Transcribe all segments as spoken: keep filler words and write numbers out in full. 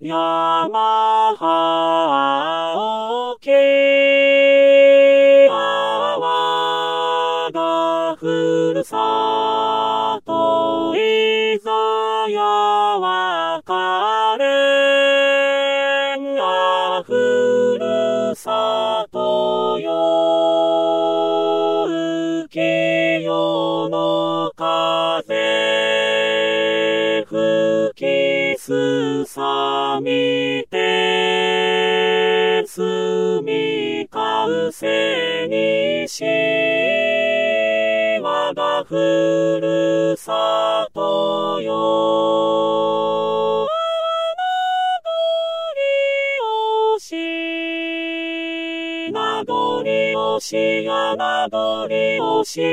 山はけあわがふるさといざやわかれんがふるさとよ浮世の風吹きすさみてすみかうせにし我がふるさとよ名残惜しが名残惜し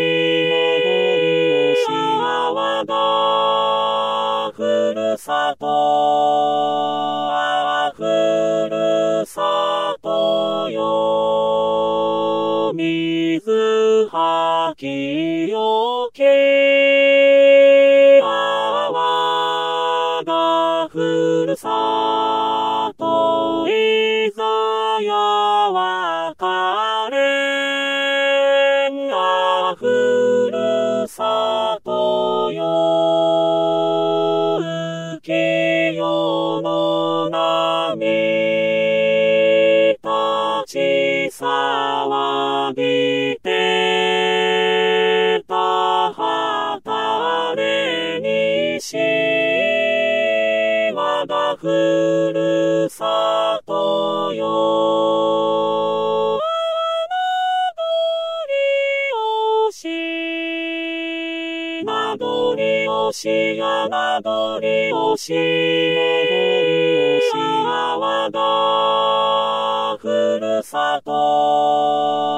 が我がふるさとあふるさとよ水はきよけあわがふるさといざやわかれんがふるさとよ浮世の波立ち騒ぎて田畑れにし我がふるさとよ名残惜しが名残惜しが我がふるさと